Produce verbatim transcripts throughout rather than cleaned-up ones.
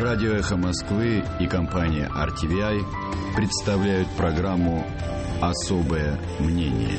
Радио «Эхо Москвы» и компания ар ти ви ай представляют программу «Особое мнение».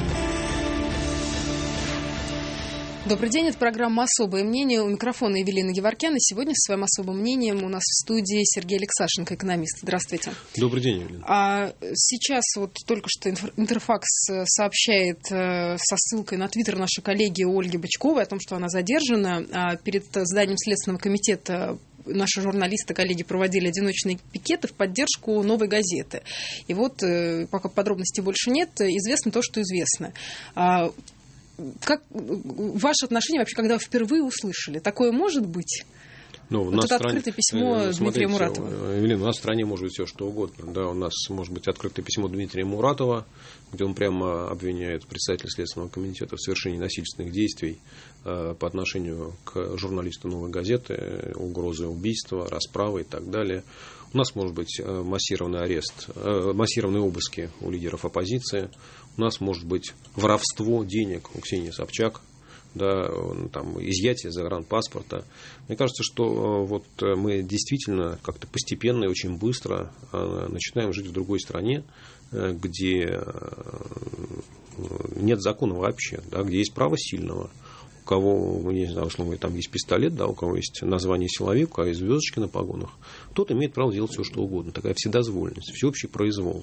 Добрый день, это программа «Особое мнение». У микрофона Евелина Геворкян. И сегодня со своим особым мнением у нас в студии Сергей Алексашенко, экономист. Здравствуйте. Добрый день, Евелина. А сейчас вот только что Интерфакс сообщает со ссылкой на твиттер нашей коллеги Ольги Бычковой о том, что она задержана. Перед зданием Следственного комитета наши журналисты, коллеги проводили одиночные пикеты в поддержку «Новой газеты». И вот, пока подробностей больше нет, известно то, что известно. Как ваше отношение вообще, когда вы впервые услышали? Такое может быть? Ну, вот это стране... открытое письмо э, Дмитрия Муратова. Евелина, у нас в стране может быть все что угодно. Да, у нас может быть открытое письмо Дмитрия Муратова, где он прямо обвиняет председателя Следственного комитета в совершении насильственных действий э, по отношению к журналисту «Новой газеты», угрозы убийства, расправы и так далее. У нас может быть массированный арест, э, массированные обыски у лидеров оппозиции. У нас может быть воровство денег у Ксении Собчак, да, там, изъятие загранпаспорта. Мне кажется, что вот мы действительно как-то постепенно и очень быстро начинаем жить в другой стране, где нет закона вообще, да, где есть право сильного. У кого, не знаю, условно, там есть пистолет, да, у кого есть название силовик, у кого есть звездочки на погонах, тот имеет право делать все, что угодно. Такая вседозволенность, всеобщий произвол.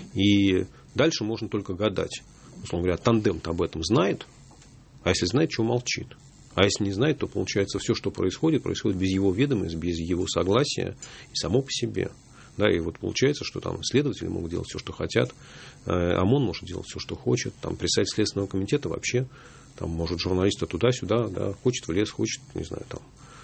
И дальше можно только гадать. Условно говоря, тандем-то об этом знает, а если знает, чего молчит? А если не знает, то получается все, что происходит, происходит без его ведомости, без его согласия и само по себе. Да, и вот получается, что там следователи могут делать все, что хотят, ОМОН может делать все, что хочет, там председатель Следственного комитета вообще там может журналиста туда-сюда, да, хочет в лес, хочет, не знаю, там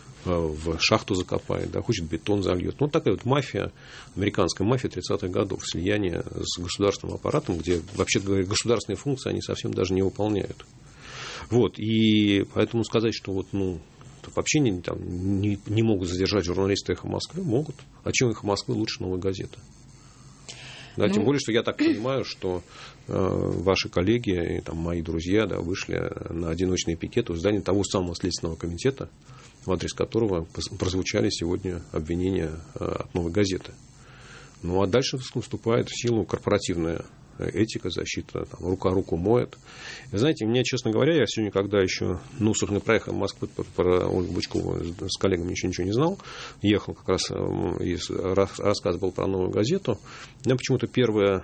в шахту закопает, да, хочет бетон зальет. Ну, такая вот мафия, американская мафия тридцатых годов, слияние с государственным аппаратом, где, вообще-то говоря, государственные функции они совсем даже не выполняют. Вот, и поэтому сказать, что вот, ну, вообще не, там, не, не могут задержать журналисты «Эхо Москвы», могут. А чем «Эхо Москвы» лучше «Новой газеты»? Да, ну... Тем более, что я так понимаю, что э, ваши коллеги и там, мои друзья, да, вышли на одиночные пикеты в здании того самого Следственного комитета, в адрес которого прозвучали сегодня обвинения э, от «Новой газеты». Ну, а дальше вступает в силу корпоративная этика, защита, там, рука руку моет. И, знаете, мне, честно говоря, я сегодня, когда еще, ну, собственно, проехал в Москву про Ольгу Бычкову с коллегами, еще ничего не знал, ехал как раз, и рассказ был про «Новую газету», у меня почему-то первая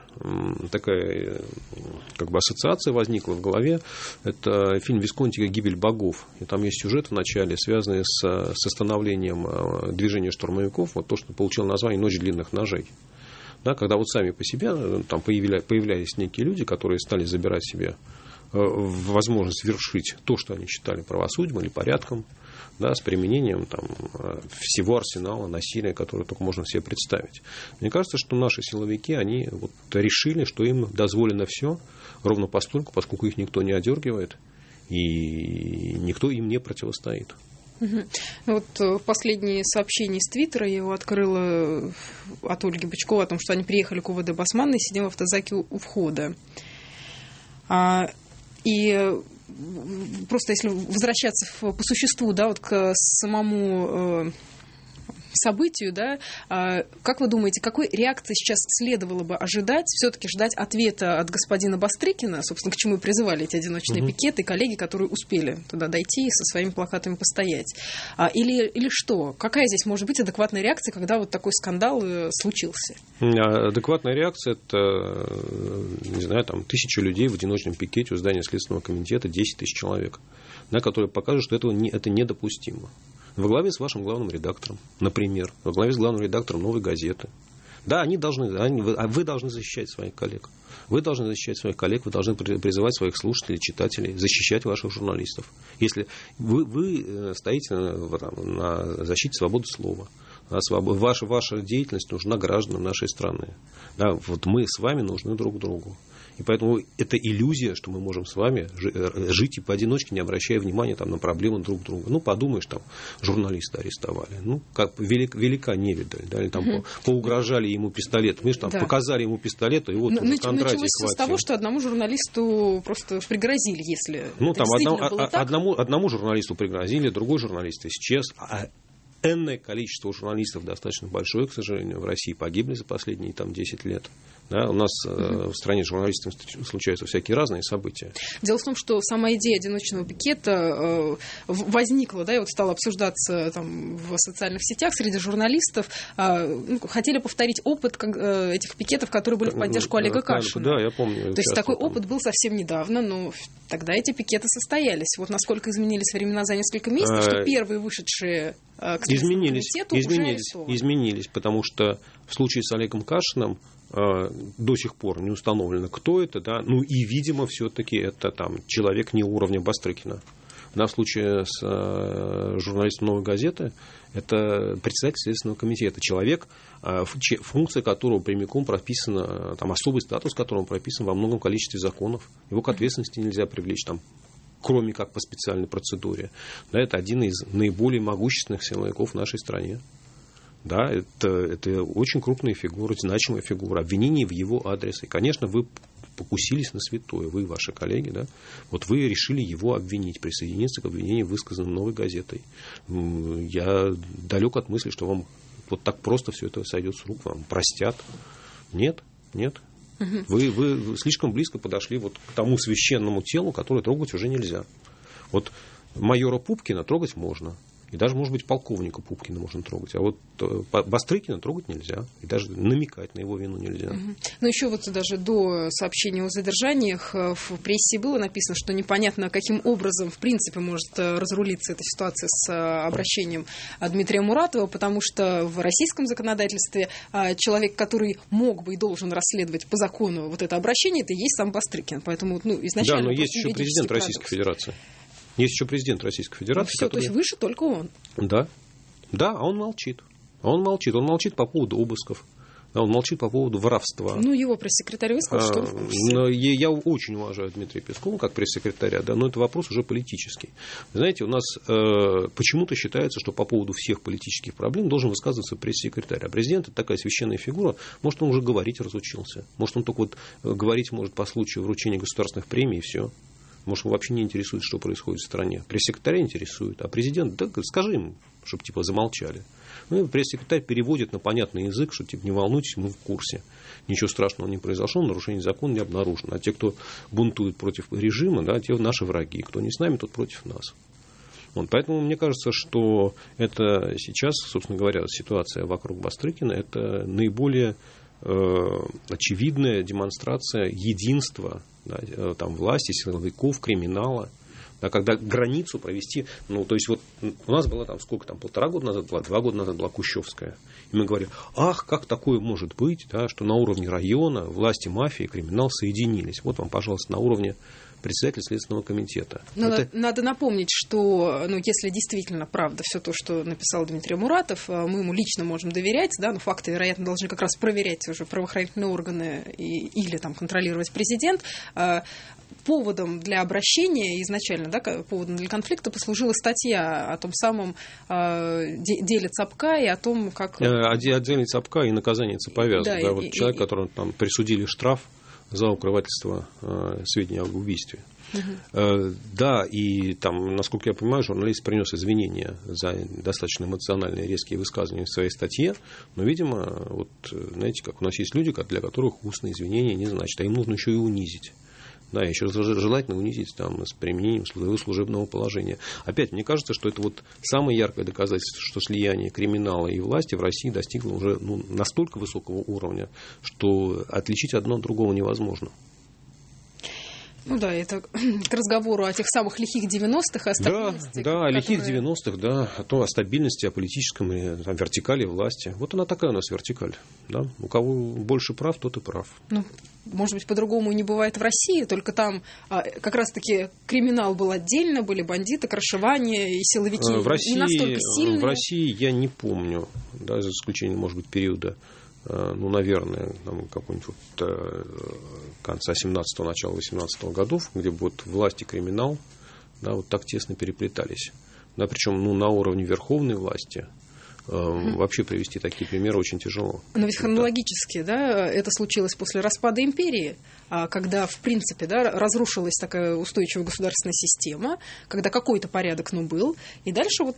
такая как бы ассоциация возникла в голове, это фильм Висконти «Гибель богов», и там есть сюжет в начале, связанный с, с остановлением движения штурмовиков, вот то, что получило название «Ночь длинных ножей». Да, когда вот сами по себе там появля, появлялись некие люди, которые стали забирать себе э, возможность вершить то, что они считали правосудием или порядком, да, с применением там, всего арсенала насилия, которое только можно себе представить. Мне кажется, что наши силовики, они вот решили, что им дозволено все, ровно постольку, поскольку их никто не одергивает и никто им не противостоит. Вот последнее сообщение из Твиттера, я его открыла от Ольги Бычковой о том, что они приехали к УВД Басманной и сидели в автозаке у входа. И просто если возвращаться по существу, да, вот к самому событию, да, как вы думаете, какой реакции сейчас следовало бы ожидать? Все-таки ждать ответа от господина Бастрыкина, собственно, к чему и призывали эти одиночные угу. пикеты, коллеги, которые успели туда дойти и со своими плакатами постоять. Или, или что? Какая здесь может быть адекватная реакция, когда вот такой скандал случился? Адекватная реакция – это, не знаю, там, тысяча людей в одиночном пикете у здания Следственного комитета, десять тысяч человек, да, которые покажут, что этого не, это недопустимо. Во главе с вашим главным редактором, например, во главе с главным редактором «Новой газеты». Да, они должны, они, вы, вы должны защищать своих коллег. Вы должны защищать своих коллег, вы должны призывать своих слушателей, читателей, защищать ваших журналистов. Если вы, вы стоите на, там, на защите свободы слова, ваша, ваша деятельность нужна гражданам нашей страны. Да, вот мы с вами нужны друг другу. И поэтому это иллюзия, что мы можем с вами жить и поодиночке, не обращая внимания там, на проблемы друг друга. Ну, подумаешь, там, журналиста арестовали. Ну, как велик, велика невидаль. Да, или там угу. по, поугрожали ему пистолетом. Видишь, там, да. показали ему пистолет, и вот уже Кондратий началось хватил. С того, что одному журналисту просто пригрозили, если ну, это там, действительно одному, было так. Одному, одному журналисту пригрозили, другой журналист исчез. А энное количество журналистов, достаточно большое, к сожалению, в России погибли за последние там, десять лет. Да, у нас э, в стране с журналистами случаются всякие разные события. Дело в том, что сама идея одиночного пикета э, возникла, да, и вот стала обсуждаться там, в социальных сетях среди журналистов. Э, ну, хотели повторить опыт как, э, этих пикетов, которые были в поддержку Олега Кашина. Да, я помню. То есть такой там опыт был совсем недавно, но тогда эти пикеты состоялись. Вот насколько изменились времена за несколько месяцев, что первые вышедшие э, к изменились, комитету изменились, уже изменились, потому что в случае с Олегом Кашиным до сих пор не установлено, кто это, да, ну и, видимо, все-таки это там человек не уровня Бастрыкина. Да, в случае с э, журналистом «Новой газеты» это председатель Следственного комитета, человек, э, функция которого прямиком прописана, там, особый статус которого прописан во многом количестве законов. Его к ответственности нельзя привлечь, там, кроме как по специальной процедуре. Да, это один из наиболее могущественных силовиков в нашей стране. Да, это, это очень крупная фигура, значимая фигура, обвинение в его адрес. И, конечно, вы покусились на святое, вы и ваши коллеги, да, вот вы решили его обвинить, присоединиться к обвинению, высказанным «Новой газетой». Я далек от мысли, что вам вот так просто все это сойдет с рук, вам простят. Нет, нет. Угу. Вы, вы слишком близко подошли вот к тому священному телу, которое трогать уже нельзя. Вот майора Пупкина трогать можно. И даже, может быть, полковника Пупкина можно трогать. А вот Бастрыкина трогать нельзя. И даже намекать на его вину нельзя. Угу. Но еще вот даже до сообщения о задержаниях в прессе было написано, что непонятно, каким образом, в принципе, может разрулиться эта ситуация с обращением Дмитрия Муратова, потому что в российском законодательстве человек, который мог бы и должен расследовать по закону вот это обращение, это и есть сам Бастрыкин. Поэтому, ну, изначально... Да, но есть еще президент Российской Федерации. Есть еще президент Российской Федерации. Ну, все, который... то есть выше только он. Да. Да, а он молчит. А он молчит. Он молчит по поводу обысков. Да, он молчит по поводу воровства. Ну, его пресс-секретарь высказал, что он в курсе. Но я, я очень уважаю Дмитрия Пескова как пресс-секретаря, да, но это вопрос уже политический. Знаете, у нас э, почему-то считается, что по поводу всех политических проблем должен высказываться пресс-секретарь. А президент – это такая священная фигура. Может, он уже говорить разучился. Может, он только вот говорить может по случаю вручения государственных премий и все. Может, его вообще не интересует, что происходит в стране. Пресс-секретаря интересует, а президент, да скажи им, чтобы типа замолчали. Ну, и пресс-секретарь переводит на понятный язык, что типа не волнуйтесь, мы в курсе. Ничего страшного не произошло, нарушение закона не обнаружено. А те, кто бунтует против режима, да, те наши враги. Кто не с нами, тот против нас. Вот, поэтому мне кажется, что это сейчас, собственно говоря, ситуация вокруг Бастрыкина, это наиболее э, очевидная демонстрация единства, да, там, власти, силовиков, криминала. Да, когда границу провести, ну, то есть вот у нас была там сколько там, полтора года назад была, два года назад была Кущевская. И мы говорим, ах, как такое может быть, да, что на уровне района власти, мафии, криминал соединились. Вот вам, пожалуйста, на уровне председателя Следственного комитета. Надо, Это... надо напомнить, что, ну, если действительно правда все то, что написал Дмитрий Муратов, мы ему лично можем доверять, да, но факты, вероятно, должны как раз проверять уже правоохранительные органы и, или там контролировать президент. Поводом для обращения изначально, да, поводом для конфликта послужила статья о том самом э, деле Цапка и о том, как... О деле Цапка и наказании Цаповяза. Да, да, вот и, человек, и... которому там присудили штраф за укрывательство э, сведений об убийстве. Угу. Э, да, и там, насколько я понимаю, журналист принес извинения за достаточно эмоциональные резкие высказывания в своей статье, но, видимо, вот, знаете, как у нас есть люди, для которых устные извинения не значит, а им нужно еще и унизить. Да, еще желательно унизить там, с применением своего служебного положения. Опять, мне кажется, что это вот самое яркое доказательство, что слияние криминала и власти в России достигло уже ну, настолько высокого уровня, что отличить одно от другого невозможно. Ну да, это к разговору о тех самых лихих девяностых, о стабильности. Да, да, о которые... лихих девяностых, да, о, том, о стабильности, о политическом там, вертикали власти. Вот она такая у нас вертикаль. Да? У кого больше прав, тот и прав. Ну, может быть, по-другому не бывает в России, только там а, как раз-таки криминал был отдельно, были бандиты, крышевания и силовики в России, не настолько сильные. В России я не помню, да, за исключением, может быть, периода, ну, наверное, там, какого-нибудь вот, конца семнадцатого, начала восемнадцатого годов, где вот власть и криминал, да, вот так тесно переплетались. Да, причем ну, на уровне верховной власти э, mm. вообще привести такие примеры очень тяжело. Но ведь хронологически, да, это случилось после распада империи, когда, в принципе, да, разрушилась такая устойчивая государственная система, когда какой-то порядок, ну, был, и дальше вот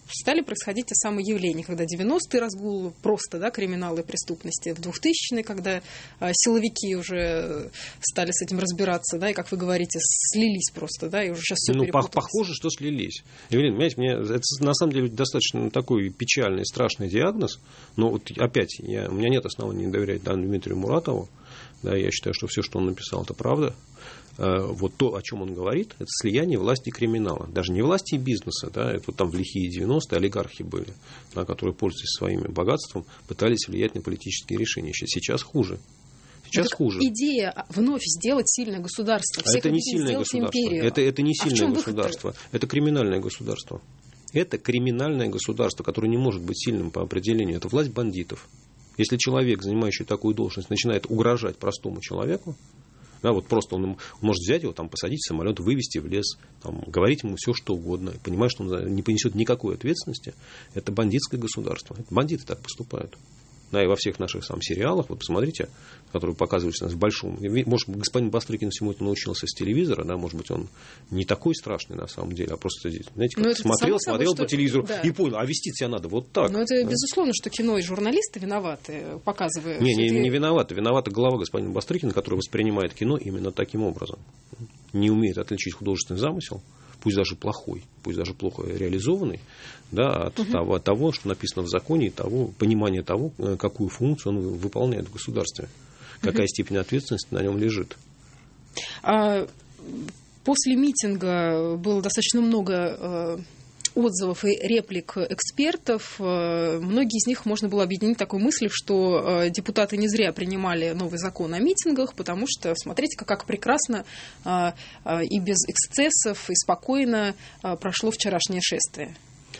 стали происходить те самые явления, когда девяностые разгул просто, да, криминала и преступности, в двухтысячные, когда а, силовики уже стали с этим разбираться, да, и, как вы говорите, слились просто, да, и уже сейчас все ну, перепуталось. Похоже, что слились. Евелина, понимаете, мне, это на самом деле достаточно такой печальный, страшный диагноз, но вот опять, я, у меня нет оснований не доверять Дану Дмитрию Муратову, да, я считаю, что все, что он написал, это правда. Вот то, о чем он говорит, это слияние власти и криминала. Даже не власти и бизнеса, да, это вот там в лихие девяностые олигархи были, да, которые, пользуясь своим богатством, пытались влиять на политические решения. Сейчас хуже. Сейчас так хуже. Идея вновь сделать сильное государство. А это не сильное государство. Это, это не сильное а государство. Это криминальное государство. Это криминальное государство, которое не может быть сильным по определению. Это власть бандитов. Если человек, занимающий такую должность, начинает угрожать простому человеку, да, вот просто он, он может взять его, там, посадить в самолет, вывести в лес, там, говорить ему все, что угодно, понимая, что он не понесет никакой ответственности. Это бандитское государство. Это бандиты так поступают. Да, и во всех наших сам сериалах, вот посмотрите, которые показываются у нас в большом. Может, господин Бастрыкин всему это научился с телевизора, да, может быть, он не такой страшный на самом деле, а просто, знаете, как смотрел, смотрел собой, по телевизору что... да. и понял, а вести себя надо вот так. Но это да. безусловно, что кино и журналисты виноваты, показывая. Не, не, это... не виноваты. Виновата глава господина Бастрыкина, который воспринимает кино именно таким образом. Не умеет отличить художественный замысел, пусть даже плохой, пусть даже плохо реализованный, да, от, угу. того, от того, что написано в законе, и того, понимания того, какую функцию он выполняет в государстве, какая угу. степень ответственности на нем лежит. А, после митинга было достаточно много отзывов и реплик экспертов. Многие из них можно было объединить такой мыслью, что депутаты не зря принимали новый закон о митингах, потому что, смотрите, как прекрасно и без эксцессов, и спокойно прошло вчерашнее шествие.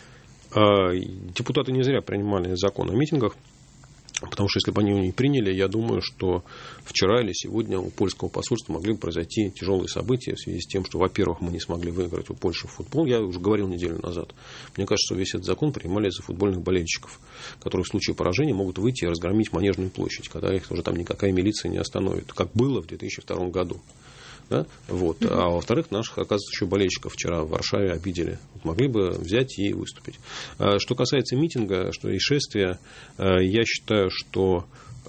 Депутаты не зря принимали закон о митингах, потому что если бы они его не приняли, я думаю, что вчера или сегодня у польского посольства могли бы произойти тяжелые события в связи с тем, что, во-первых, мы не смогли выиграть у Польши в футбол. Я уже говорил неделю назад. Мне кажется, что весь этот закон принимали за футбольных болельщиков, которые в случае поражения могут выйти и разгромить Манежную площадь, когда их уже там никакая милиция не остановит, как было в две тысячи втором году. Да? Вот. А во-вторых, наших, оказывается, еще болельщиков вчера в Варшаве обидели. Вот могли бы взять и выступить. Что касается митинга, что и шествия, я считаю, что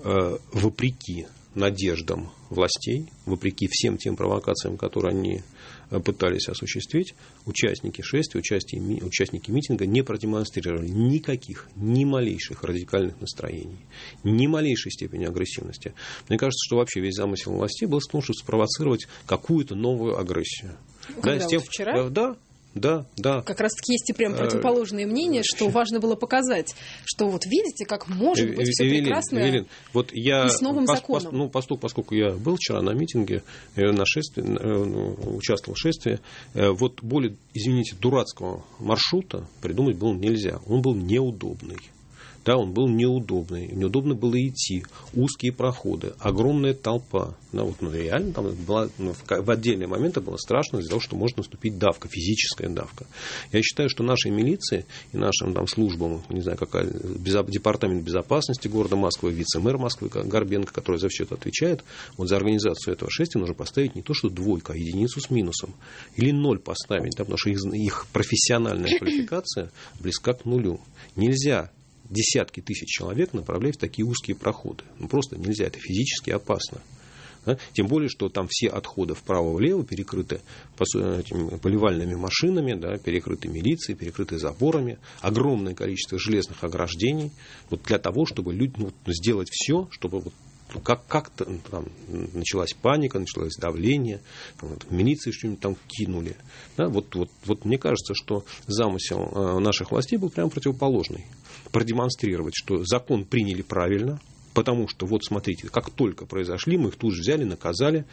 вопреки надеждам властей, вопреки всем тем провокациям, которые они пытались осуществить, участники шествия, участники, участники митинга не продемонстрировали никаких, ни малейших радикальных настроений, ни малейшей степени агрессивности. Мне кажется, что вообще весь замысел властей был в том, чтобы спровоцировать какую-то новую агрессию. Когда да, вот тем, вчера? Да. Да, да. Как раз-таки есть и прям противоположные мнения, что важно было показать, что вот видите, как может быть все прекрасно Эвелин, вот я, и с новым пос, законом. Пос, ну, поскольку, поскольку я был вчера на митинге, на шествии, участвовал в шествии, вот более, извините, дурацкого маршрута придумать было нельзя. Он был неудобный. Да, он был неудобный. Неудобно было идти. Узкие проходы, огромная толпа. Да, вот, ну, реально там была, ну, в отдельные моменты было страшно из-за того, что может наступить давка, физическая давка. Я считаю, что нашей милиции и нашим там, службам, не знаю, какая, департамент безопасности города Москвы, вице-мэр Москвы Горбенко, который за все это отвечает, вот за организацию этого шествия нужно поставить не то, что двойку, а единицу с минусом. Или ноль поставить, да, потому что их, их профессиональная квалификация близка к нулю. Нельзя десятки тысяч человек направлять в такие узкие проходы. Ну, просто нельзя, это физически опасно. Да? Тем более, что там все отходы вправо-влево перекрыты поливальными машинами, да, перекрыты милицией, перекрыты заборами, огромное количество железных ограждений вот для того, чтобы люди, ну, сделать все, чтобы вот как, как-то там началась паника, началось давление, вот, в милиции что-нибудь там кинули. Да? Вот, вот, вот мне кажется, что замысел наших властей был прямо противоположный. Продемонстрировать, что закон приняли правильно, потому что, вот смотрите, как только произошли, мы их тут же взяли, наказали.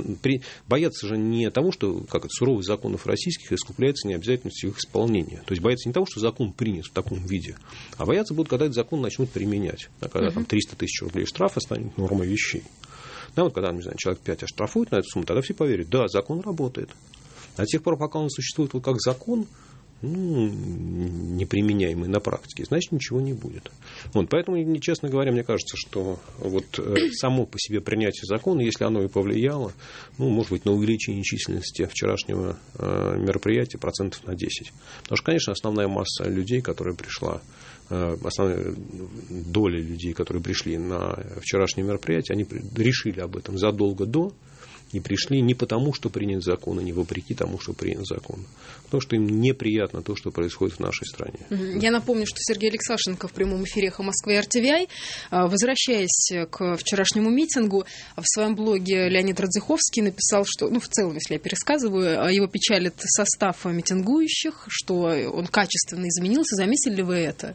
Боятся же не того, что как это, суровых законов российских искупляется необязательностью их исполнения. То есть боятся не того, что закон принят в таком виде, а боятся будут, когда этот закон начнут применять. Да, когда uh-huh. там триста тысяч рублей штрафа станет нормой вещей. Да, вот когда, не знаю, человек пять оштрафует на эту сумму, тогда все поверят, да, закон работает. А до тех пор, пока он существует вот как закон, ну, неприменяемый на практике, значит, ничего не будет. Вот, поэтому, честно говоря, мне кажется, что вот само по себе принятие закона, если оно и повлияло, ну, может быть, на увеличение численности вчерашнего мероприятия процентов на десять. Потому что, конечно, основная масса людей, которая пришла, основная доля людей, которые пришли на вчерашнее мероприятие, они решили об этом задолго до, и пришли не потому, что принят закон, а не вопреки тому, что принят закон. Потому что им неприятно то, что происходит в нашей стране. Я напомню, что Сергей Алексашенко в прямом эфире «Эхо Москвы» и эр ти ви ай, возвращаясь к вчерашнему митингу, в своем блоге Леонид Радзиховский написал, что, ну, в целом, если я пересказываю, его печалит состав митингующих, что он качественно изменился. Заметили ли вы это?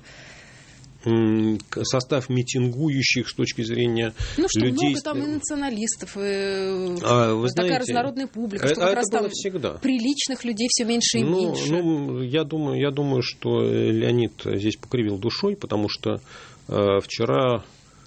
Состав митингующих с точки зрения ну, что людей... много там и националистов, и а, вы такая знаете, разнородная публика, это, что как это раз там всегда. Приличных людей все меньше и ну, меньше. Ну, я думаю, я думаю, что Леонид здесь покривил душой, потому что э, вчера...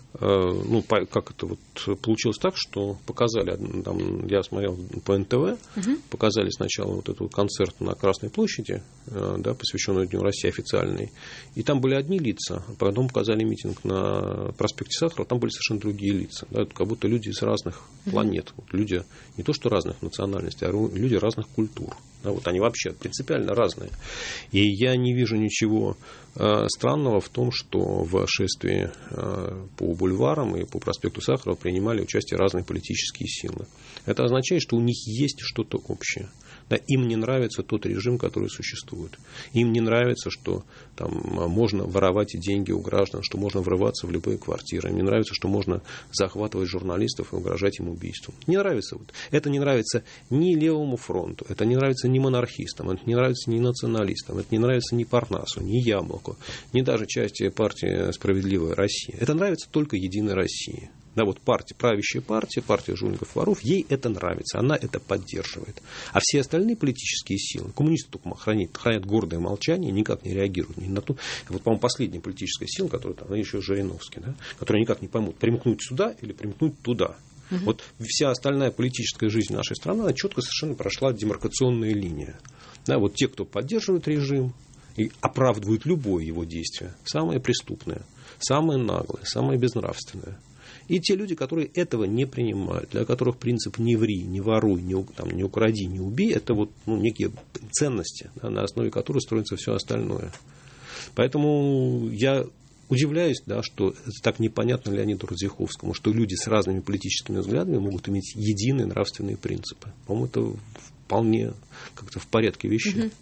Ну, как это вот получилось так, что показали, там, я смотрел по эн тэ вэ, угу. показали сначала вот этот концерт на Красной площади, да, посвященный Дню России официальный, и там были одни лица, а потом показали митинг на проспекте Сахарова, там были совершенно другие лица, да, как будто люди из разных угу. планет, вот люди не то что разных национальностей, а люди разных культур. Да, вот они вообще принципиально разные. И я не вижу ничего э, странного в том, что в шествии э, по бульварам и по проспекту Сахарова принимали участие разные политические силы. Это означает, что у них есть что-то общее. Да, им не нравится тот режим, который существует. Им не нравится, что там можно воровать деньги у граждан, что можно врываться в любые квартиры. Им не нравится, что можно захватывать журналистов и угрожать им убийством. Не нравится. Вот. Это не нравится ни Левому фронту, это не нравится ни монархистам, это не нравится ни националистам, это не нравится ни Парнасу, ни Яблоку, ни даже части партии «Справедливая Россия». Это нравится только «Единой России». Да, вот партия, правящая партия, партия жуликов, воров, ей это нравится, она это поддерживает. А все остальные политические силы, коммунисты только хранят, хранят гордое молчание, никак не реагируют ни на то. Вот, по-моему, последняя политическая сила, которая там, еще Жириновский, да, которая никак не поймут, примкнуть сюда или примкнуть туда. Угу. Вот вся остальная политическая жизнь нашей страны, она четко совершенно прошла демаркационная линия. Да, вот те, кто поддерживает режим и оправдывают любое его действие, самое преступное, самое наглое, самое безнравственное. И те люди, которые этого не принимают, для которых принцип «не ври, не воруй, не, там, не укради, не убей» – это вот, ну, некие ценности, да, на основе которых строится все остальное. Поэтому я удивляюсь, да, что это так непонятно Леониду Радзиховскому, что люди с разными политическими взглядами могут иметь единые нравственные принципы. По-моему, это вполне как-то в порядке вещей. Угу.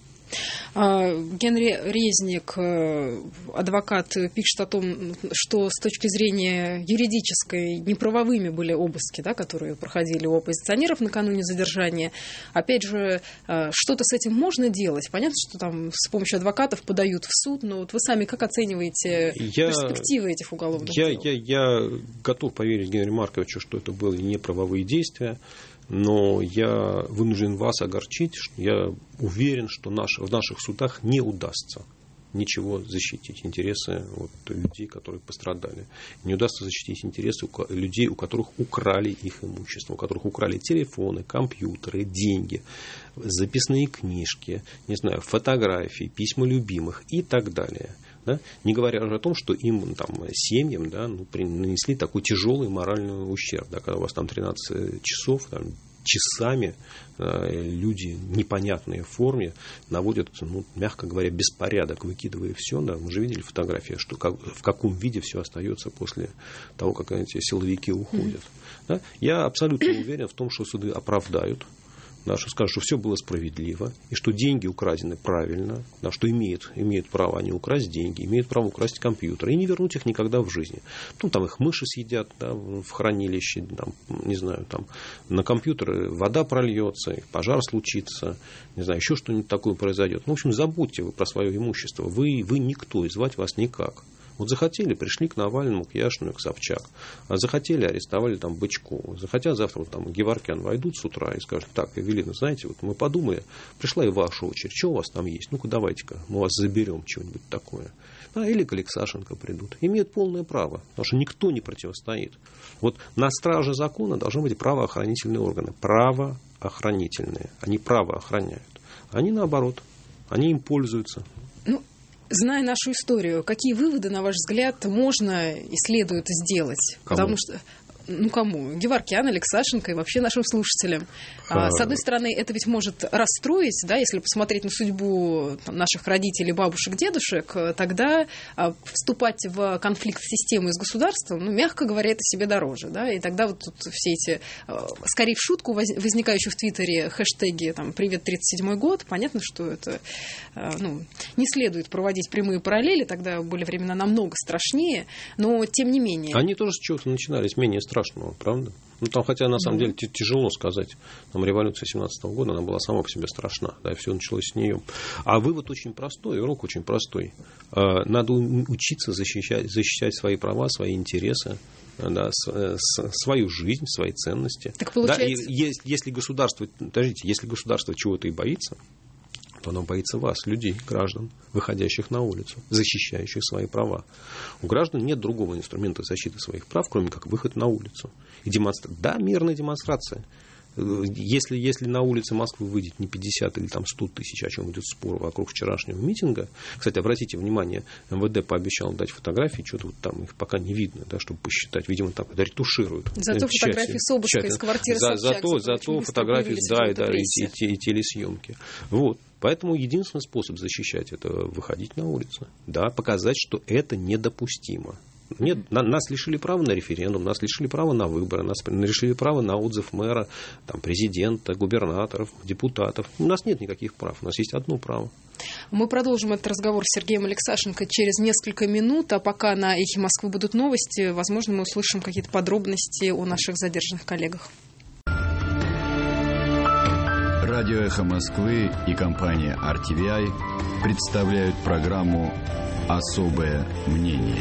Генри Резник, адвокат, пишет о том, что с точки зрения юридической неправовыми были обыски, да, которые проходили у оппозиционеров накануне задержания. Опять же, что-то с этим можно делать? Понятно, что там с помощью адвокатов подают в суд, но вот вы сами как оцениваете я, перспективы этих уголовных я, дел? Я, я готов поверить Генрию Марковичу, что это были неправовые действия. Но я вынужден вас огорчить, что я уверен, что наш, в наших судах не удастся ничего защитить интересы вот, людей, которые пострадали. Не удастся защитить интересы людей, у которых украли их имущество, у которых украли телефоны, компьютеры, деньги, записные книжки, не знаю, фотографии, письма любимых и так далее. Да? Не говоря уже о том, что им, там, семьям, да, ну, нанесли такой тяжелый моральный ущерб, да, когда у вас там тринадцать часов, там, часами э, люди непонятные в форме наводят, ну, мягко говоря, беспорядок, выкидывая все. Да, мы же видели фотографии, что как, в каком виде все остается после того, как эти силовики уходят. Да? Я абсолютно уверен в том, что суды оправдают, да, что скажут, что все было справедливо, и что деньги украдены правильно, да, что имеют, имеют право они украсть деньги, имеют право украсть компьютеры и не вернуть их никогда в жизни. Ну, там их мыши съедят, да, в хранилище, там, не знаю, там на компьютеры вода прольется, пожар случится, не знаю, еще что-нибудь такое произойдет. Ну, в общем, забудьте вы про свое имущество. Вы, вы никто, и звать вас никак. Вот захотели, пришли к Навальному, к Яшину, к Собчак. А захотели, арестовали там Бычкову. Захотят завтра вот, там Геворкян войдут с утра и скажут: так, Эвелина, знаете, вот мы подумали, пришла и ваша очередь, что у вас там есть? Ну-ка давайте-ка, мы вас заберем, что-нибудь такое. А, или к Алексашенко придут. Имеют полное право, потому что никто не противостоит. Вот на страже закона должны быть правоохранительные органы. Правоохранительные. Они право охраняют. Они наоборот Они им пользуются. Ну, зная нашу историю, какие выводы, на ваш взгляд, можно и следует сделать? Кому? Потому что... Ну, кому? Геворкян, Алексашенко и вообще нашим слушателям. А, с одной стороны, это ведь может расстроить, да, если посмотреть на судьбу там, наших родителей, бабушек, дедушек, тогда а, вступать в конфликт с системой, с государством, ну, мягко говоря, это себе дороже, да, и тогда вот тут все эти, а, скорее в шутку возникающие в Твиттере хэштеги там «Привет, тридцать седьмой год», понятно, что это, а, ну, не следует проводить прямые параллели, тогда были времена намного страшнее, но тем не менее. Они тоже с чего-то начинали, с менее страшного. Страшного, правда? Ну, там, хотя, на самом mm-hmm. деле, тяжело сказать. Там революция семнадцатого года, она была сама по себе страшна. Да, и все началось с нее. А вывод очень простой, урок очень простой. Надо учиться защищать, защищать свои права, свои интересы, да, свою жизнь, свои ценности. Так получается... Да, и если государство, подождите, если государство чего-то и боится, то оно боится вас, людей, граждан, выходящих на улицу, защищающих свои права. У граждан нет другого инструмента защиты своих прав, кроме как выход на улицу. И демонстра... Да, мирная демонстрация. Если, если на улице Москвы выйдет не пятьдесят или там сто тысяч, о чем идет спор вокруг вчерашнего митинга. Кстати, обратите внимание, эм вэ дэ пообещал дать фотографии, что-то вот там их пока не видно, да, чтобы посчитать. Видимо, там это ретушируют. Зато фотографии с обыска из квартиры За, Собчак. Зато, зато фотографии, да, и, да, и, и, и телесъемки. Вот. Поэтому единственный способ защищать это выходить на улицу. Да, показать, что это недопустимо. Нет, нас лишили права на референдум, нас лишили права на выборы, нас лишили права на отзыв мэра, там, президента, губернаторов, депутатов. У нас нет никаких прав, у нас есть одно право. Мы продолжим этот разговор с Сергеем Алексашенко через несколько минут, а пока на «Эхе Москвы» будут новости, возможно, мы услышим какие-то подробности о наших задержанных коллегах. Радио «Эхо Москвы» и компания ар ти ви ай представляют программу «Особое мнение».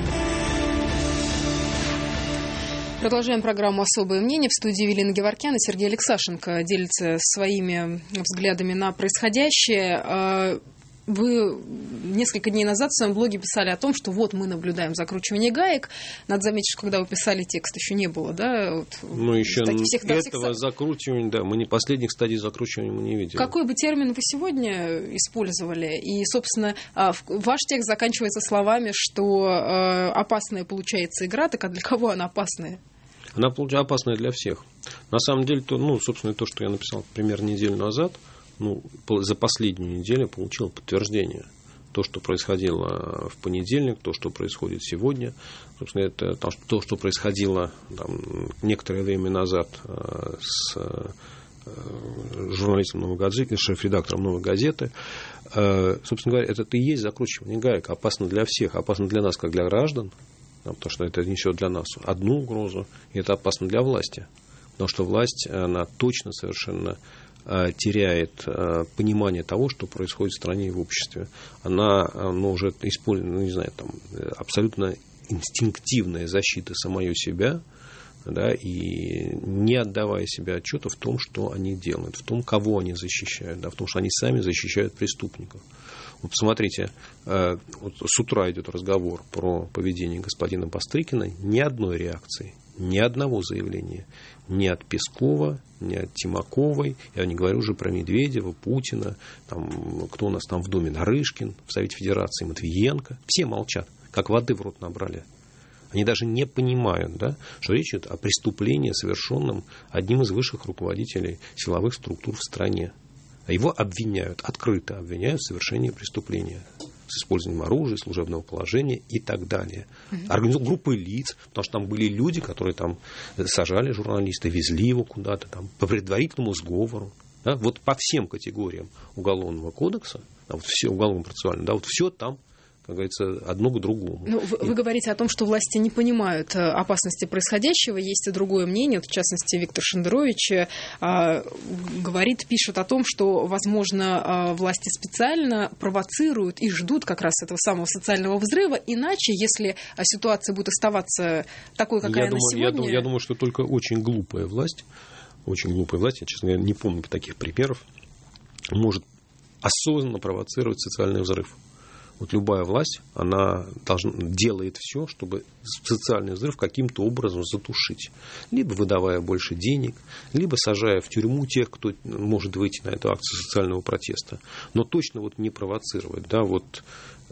Продолжаем программу «Особое мнение». В студии Евелина Геворкян и Сергей Алексашенко делятся своими взглядами на происходящее. Вы несколько дней назад в своем блоге писали о том, что вот мы наблюдаем закручивание гаек. Надо заметить, что когда вы писали текст, еще не было, да? Вот, ну, еще всех, да, этого всех... закручивания, да, мы не последних стадий закручивания мы не видели. Какой бы термин вы сегодня использовали? И, собственно, ваш текст заканчивается словами, что опасная получается игра, так а для кого она опасная? Она опасная для всех. На самом деле, то, ну, собственно, то, что я написал примерно неделю назад, ну, за последнюю неделю получил подтверждение. То, что происходило в понедельник, то, что происходит сегодня, собственно, это то, что происходило там, некоторое время назад с журналистом «Новой газеты», шеф-редактором «Новой газеты». Собственно говоря, это и есть закручивание гаек. Опасно для всех, опасно для нас, как для граждан, потому что это несет для нас одну угрозу, и это опасно для власти. Потому что власть, она точно совершенно теряет понимание того, что происходит в стране и в обществе. Она ну, уже использует, ну, не знаю, там, абсолютно инстинктивная защита самой себя, да, и не отдавая себе отчета в том, что они делают, в том, кого они защищают, да, в том, что они сами защищают преступников. Вот посмотрите, вот с утра идет разговор про поведение господина Бастрыкина, ни одной реакции, ни одного заявления. Ни от Пескова, ни от Тимаковой. Я не говорю уже про Медведева, Путина, там, кто у нас там в Думе, Нарышкин, в Совете Федерации, Матвиенко. Все молчат, как воды в рот набрали. Они даже не понимают, да, что речь идет о преступлении, совершенном одним из высших руководителей силовых структур в стране. А его обвиняют, открыто обвиняют в совершении преступления с использованием оружия, служебного положения и так далее. Организовали группы лиц, потому что там были люди, которые там сажали журналиста, везли его куда-то там, по предварительному сговору. Да, вот по всем категориям Уголовного кодекса, да, вот все уголовно-процессуальное, да, вот все там, как говорится, одно к другому. Ну, вы, вы говорите о том, что власти не понимают опасности происходящего. Есть и другое мнение. Вот, в частности, Виктор Шендерович а, говорит, пишет о том, что, возможно, а, власти специально провоцируют и ждут как раз этого самого социального взрыва. Иначе, если ситуация будет оставаться такой, какая я она думаю, сегодня... Я думаю, я думаю, что только очень глупая власть, очень глупая власть, я, честно говоря, не помню таких примеров, может осознанно провоцировать социальный взрыв. Вот любая власть, она должна, делает все, чтобы социальный взрыв каким-то образом затушить. Либо выдавая больше денег, либо сажая в тюрьму тех, кто может выйти на эту акцию социального протеста. Но точно вот не провоцировать. Да, вот,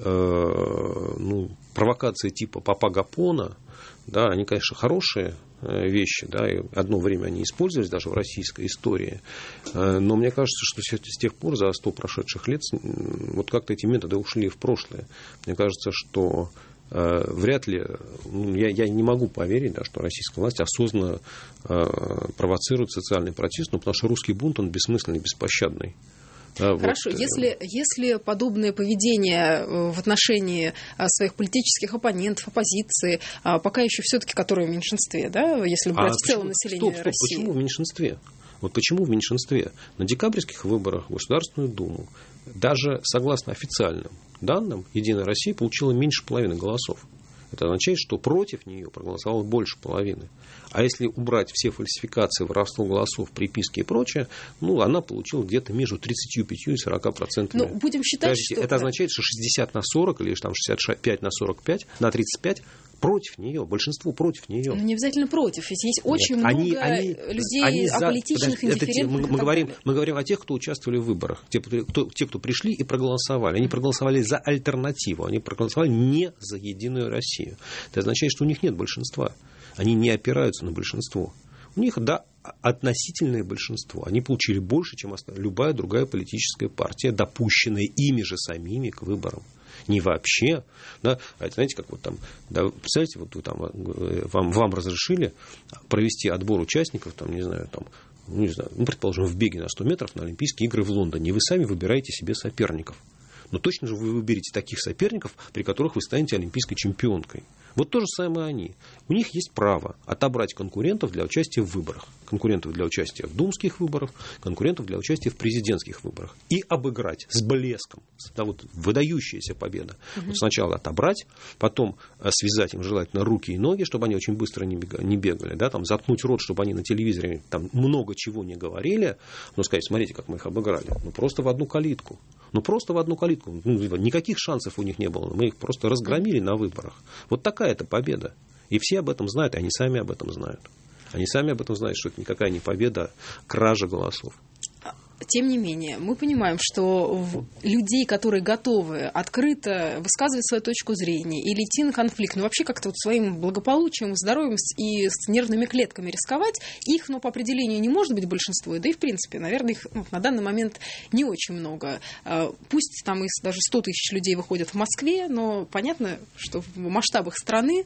э, ну, провокации типа Папа Гапона, да, они, конечно, хорошие вещи, да, и одно время они использовались даже в российской истории, но мне кажется, что с тех пор, за сто прошедших лет, вот как-то эти методы ушли в прошлое. Мне кажется, что э, вряд ли, ну, я, я не могу поверить, да, что российская власть осознанно э, провоцирует социальный протест, ну, потому что русский бунт, он бессмысленный, беспощадный. Да, Хорошо, вот. если, если подобное поведение в отношении своих политических оппонентов, оппозиции, пока еще все-таки которые в меньшинстве, да, если брать а в целом население стоп, стоп, России. Почему в меньшинстве? Вот почему в меньшинстве? На декабрьских выборах в Государственную Думу, даже согласно официальным данным, Единая Россия получила меньше половины голосов. Это означает, что против нее проголосовало больше половины. А если убрать все фальсификации, воровство голосов, приписки и прочее, ну, она получила где-то между тридцатью пятью и сорока процентами. Ну, будем считать, Подождите, что... Это означает, что шестьдесят на сорок или там шестьдесят пять на сорок пять, на тридцать пять против нее, большинство против нее. Ну, не обязательно против, ведь есть очень Нет, много они, они, людей они за... аполитичных, Подожди, индифферентных. Те, мы, мы, говорим, мы говорим о тех, кто участвовали в выборах, те, кто, те, кто пришли и проголосовали. Они проголосовали за альтернативу, они проголосовали не за Единую Россию. Это означает, что у них нет большинства. Они не опираются на большинство. У них, да, относительное большинство. Они получили больше, чем любая другая политическая партия, допущенная ими же самими к выборам. Не вообще. Да, а это, знаете, как вот там, да, представляете, вот вы там, вам, вам разрешили провести отбор участников, там, не знаю, там, ну, не знаю, ну, предположим, в беге на сто метров на Олимпийские игры в Лондоне, и вы сами выбираете себе соперников. Но точно же вы выберете таких соперников, при которых вы станете олимпийской чемпионкой. Вот то же самое они. У них есть право отобрать конкурентов для участия в выборах. Конкурентов для участия в думских выборах, конкурентов для участия в президентских выборах. И обыграть с блеском. Да, вот выдающаяся победа. Угу. Вот сначала отобрать, потом связать им желательно руки и ноги, чтобы они очень быстро не бегали, не бегали, да, там, заткнуть рот, чтобы они на телевизоре там, много чего не говорили. Но сказать, смотрите, как мы их обыграли. Ну, просто в одну калитку. Ну, просто в одну калитку. Ну, никаких шансов у них не было. Мы их просто разгромили на выборах. Вот такая это победа. И все об этом знают, и они сами об этом знают. Они сами об этом знают, что это никакая не победа, а кража голосов. Тем не менее, мы понимаем, что людей, которые готовы открыто высказывать свою точку зрения или идти на конфликт, ну вообще как-то вот своим благополучием, здоровьем и с нервными клетками рисковать, их, ну, по определению не может быть большинство, да и в принципе, наверное, их ну, на данный момент не очень много. Пусть там из даже сто тысяч людей выходят в Москве, но понятно, что в масштабах страны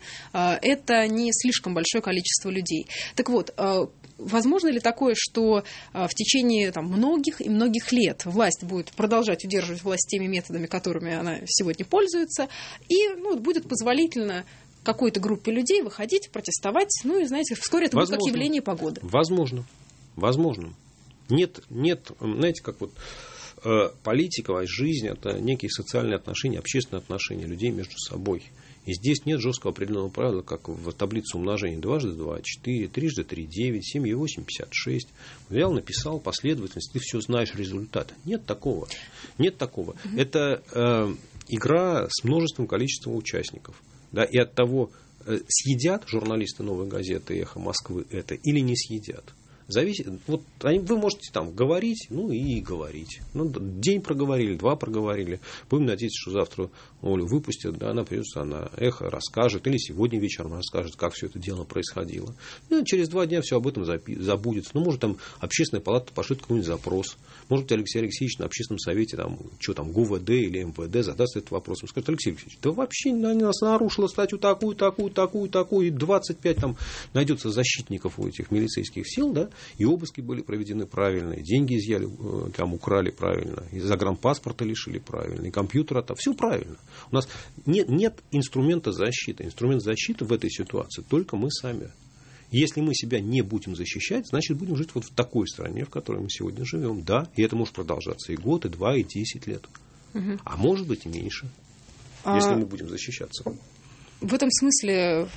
это не слишком большое количество людей. Так вот, возможно ли такое, что в течение там, многих и многих лет власть будет продолжать удерживать власть теми методами, которыми она сегодня пользуется, и ну, будет позволительно какой-то группе людей выходить, протестовать, ну и, знаете, вскоре это возможно. Будет как явление погоды? Возможно. Возможно. Нет, нет, знаете, как вот э, политика, жизнь – это некие социальные отношения, общественные отношения людей между собой. И здесь нет жесткого определенного правила, как в таблице умножения. Дважды два – четыре, трижды три – девять, семь и восемь – пятьдесят шесть. Взял, написал последовательность, ты все знаешь результат. Нет такого. Нет такого. Mm-hmm. Это э, игра с множеством количеством участников. Да, и от того, э, съедят журналисты «Новой газеты» «Эхо Москвы» это или не съедят. Зависит, вот вы можете там говорить, ну и говорить. Ну, день проговорили, два проговорили. Будем надеяться, что завтра Олю выпустят, да, она придет, она эхо расскажет, или сегодня вечером расскажет, как все это дело происходило. Ну, через два дня все об этом забудется. Ну, может, там общественная палата пошлет какой-нибудь запрос. Может быть, Алексей Алексеевич на общественном совете, там, что там, ГУВД или МВД задаст этот вопрос. Он скажет: Алексей Алексеевич, да вообще она нас нарушила статью такую, такую, такую, такую, и двадцать пять там найдется защитников у этих милицейских сил, да, и обыски были проведены правильно, деньги изъяли, там украли правильно, и загранпаспорта лишили правильно, и компьютера там, все правильно. У нас нет, нет инструмента защиты. Инструмент защиты в этой ситуации только мы сами. Если мы себя не будем защищать, значит, будем жить вот в такой стране, в которой мы сегодня живем. Да, и это может продолжаться и год, и два, и десять лет. Угу. А может быть и меньше, а... если мы будем защищаться. В этом смысле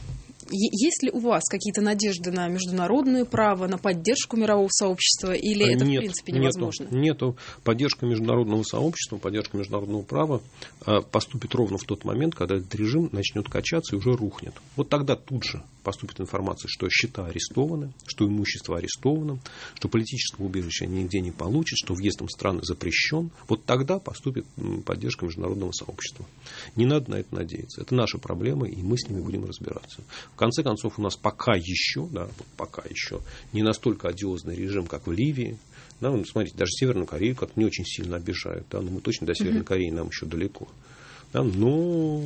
есть ли у вас какие-то надежды на международное право, на поддержку мирового сообщества, или это Нет, в принципе невозможно? Нету, нету. Поддержка международного сообщества, поддержка международного права поступит ровно в тот момент, когда этот режим начнет качаться и уже рухнет. Вот тогда тут же поступит информация, что счета арестованы, что имущество арестовано, что политического убежища нигде не получит, что въезд в страны запрещен. Вот тогда поступит поддержка международного сообщества. Не надо на это надеяться. Это наши проблемы, и мы с ними будем разбираться. В конце концов, у нас пока еще, да, пока еще не настолько одиозный режим, как в Ливии. Да, ну, смотрите, даже Северную Корею как-то не очень сильно обижают. Да, но мы точно до Северной Кореи нам еще далеко. Да, но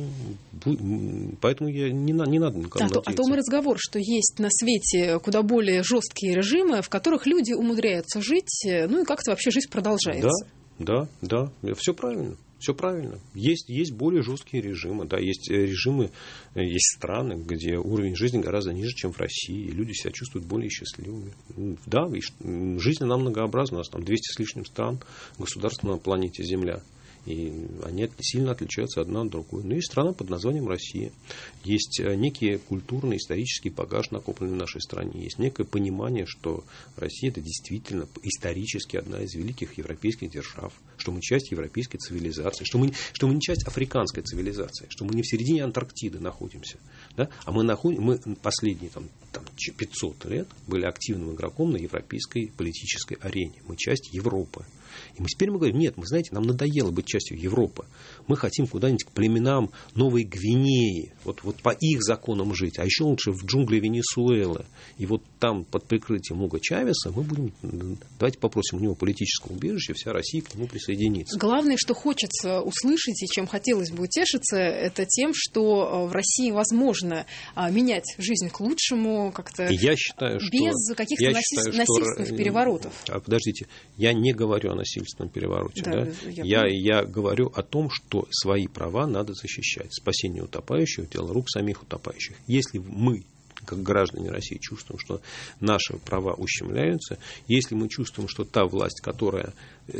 поэтому я, не, не надо никому а надеяться. То, о том и разговор, что есть на свете куда более жесткие режимы, в которых люди умудряются жить, ну и как-то вообще жизнь продолжается. Да, да, да, все правильно. Все правильно. Есть, есть более жесткие режимы, да, есть режимы, есть страны, где уровень жизни гораздо ниже, чем в России, и люди себя чувствуют более счастливыми. Да, жизнь она многообразна, у нас там двести с лишним стран, государств на планете Земля. И они сильно отличаются одна от другой. Но есть страна под названием Россия. Есть некий культурный, исторический багаж, накопленный в нашей стране. Есть некое понимание, что Россия – это действительно исторически одна из великих европейских держав. Что мы часть европейской цивилизации. Что мы, что мы не часть африканской цивилизации. Что мы не в середине Антарктиды находимся. Да? А мы, находим, мы последние там, там, пятьсот лет были активным игроком на европейской политической арене. Мы часть Европы. И мы теперь мы говорим, нет, мы, знаете, нам надоело быть частью Европы. Мы хотим куда-нибудь к племенам Новой Гвинеи, вот, вот по их законам жить. А еще лучше в джунгли Венесуэлы. И вот там под прикрытием Уго Чавеса мы будем, давайте попросим у него политического убежища, вся Россия к нему присоединится. Главное, что хочется услышать и чем хотелось бы утешиться, это тем, что в России возможно менять жизнь к лучшему как-то я считаю, что, без каких-то я насиль... считаю, насильственных что... переворотов. А, подождите, я не говорю о насильственном перевороте. Да, да? Я, я, я говорю о том, что свои права надо защищать. Спасение утопающих – дело рук самих утопающих. Если мы, как граждане России, чувствуем, что наши права ущемляются, если мы чувствуем, что та власть, которая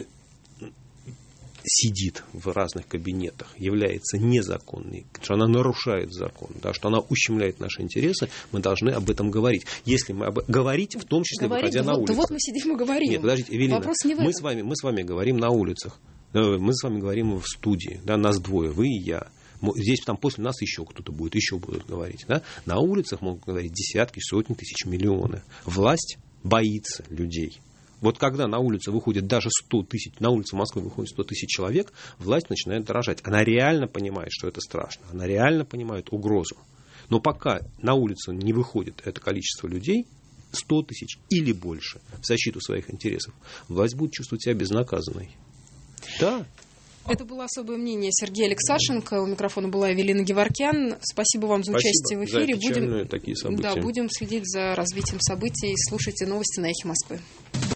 сидит в разных кабинетах, является незаконной, что она нарушает закон, да, что она ущемляет наши интересы, мы должны об этом говорить. Если мы об... говорить, в том числе говорить, выходя да на вот, улицу. Да вот мы сидим и говорим. Нет, подождите, Эвелина, Вопрос не в этом. Мы с вами, мы с вами говорим на улицах, мы с вами говорим в студии, да, нас двое, вы и я. Здесь там после нас еще кто-то будет, еще будут говорить. Да? На улицах могут говорить десятки, сотни тысяч, миллионы. Власть боится людей. Вот когда на улице выходит даже сто тысяч, на улице Москвы выходит сто тысяч человек, власть начинает дрожать. Она реально понимает, что это страшно. Она реально понимает угрозу. Но пока на улицу не выходит это количество людей, сто тысяч или больше, в защиту своих интересов, власть будет чувствовать себя безнаказанной. Да. Это было особое мнение Сергея Алексашенко. У микрофона была Эвелина Геворкян. Спасибо вам за Спасибо участие в эфире. За будем, такие события. Да, будем следить за развитием событий. Слушайте новости на Эхе Москвы.